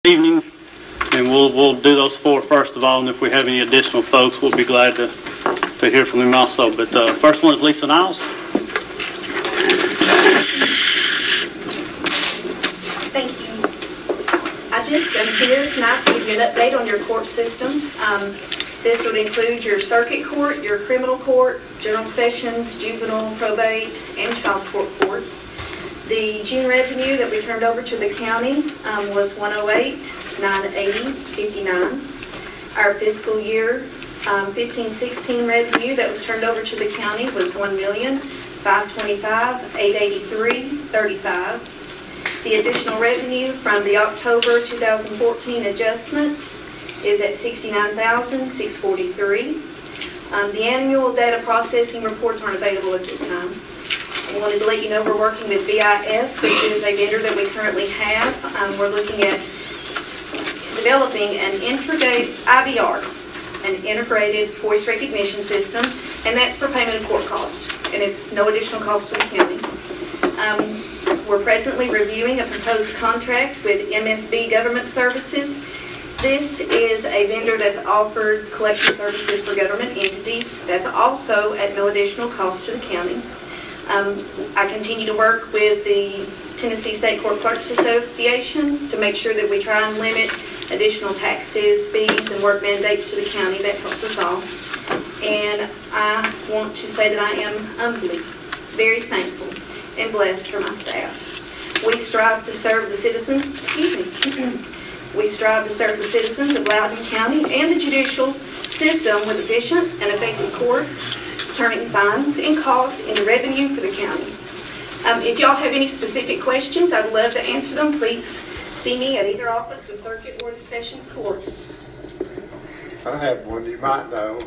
Evening, and we'll do those four first of all, and if we have any additional folks, we'll be glad to hear from them also. But first one is Lisa Niles. Thank you. I just am here tonight to give you an update on your court system. This would include your circuit court, your criminal court, general sessions, juvenile, probate, and child support courts. The June revenue that we turned over to the county was $108,980.59. Our fiscal year 15-16 revenue that was turned over to the county was $1,525,883.35. The additional revenue from the October 2014 adjustment is at $69,643. The annual data processing reports aren't available at this time. I wanted to let you know we're working with BIS, which is a vendor that we currently have. We're looking at developing an integrated IVR, an integrated voice recognition system, and that's for payment of court costs, and it's no additional cost to the county. We're presently reviewing a proposed contract with MSB Government Services. This is a vendor that's offered collection services for government entities. That's also at no additional cost to the county. I continue to work with the Tennessee State Court Clerks Association to make sure that we try and limit additional taxes, fees, and work mandates to the county. That helps us all. And I want to say that I am humbly very thankful and blessed for my staff. We strive to serve the citizens, we strive to serve the citizens of Loudoun County and the judicial system with efficient and effective courts, turning fines and costs into revenue for the county. If y'all have any specific questions, I'd love to answer them. Please see me at either office, the circuit or the sessions court. I have one you might know.